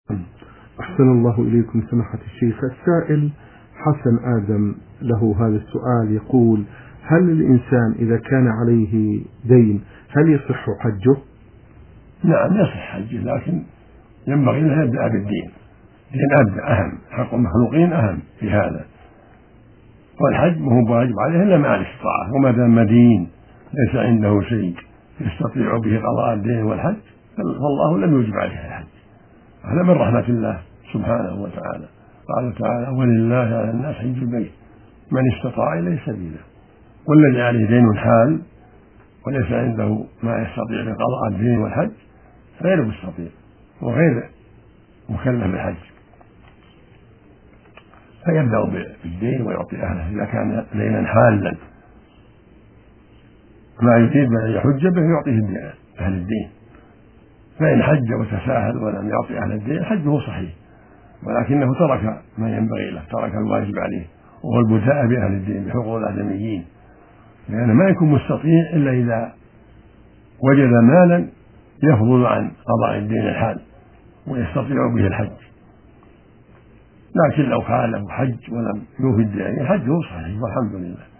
أحسن الله إليكم سماحة الشيخ. السائل حسن آدم له هذا السؤال، يقول: هل الإنسان إذا كان عليه دين هل يصح حجه؟ نعم يصح حجه، لكن ينبغي أن يبدأ بالدين، الدين أهم، حق المخلوقين أهم في هذا، والحج ما هو واجب عليه إلا مع الاستطاعة، وما دام مدين ليس عنده شيء يستطيع به قضاء الدين والحج فالله لم يوجب عليه الحج. هذا من رحمة الله سبحانه وتعالى. قال تعالى: ولله على الناس حج البيت من استطاع إليه سبيلا. والذي عليه دين حال وليس عنده ما يستطيع بقضاء الدين والحج غير مستطيع وغير مكلف بالحج، فيبدأ بالدين ويعطي أهله إذا كان دينا حالا ما يريد أن يحج به يعطيه أهل الدين. فإن حج وتساهل ولم يعطي أهل الدين حجه صحيح، ولكنه ترك ما ينبغي له، ترك الواجب عليه وهو البداء بأهل الدين بحقوق الآدميين، لأنه ما يكون مستطيع إلا إذا وجد مالا يفضل عن قضاء الدين الحال ويستطيع به الحج. لكن لو كان له حج ولم يوفي الدين حجه صحيح والحمد لله.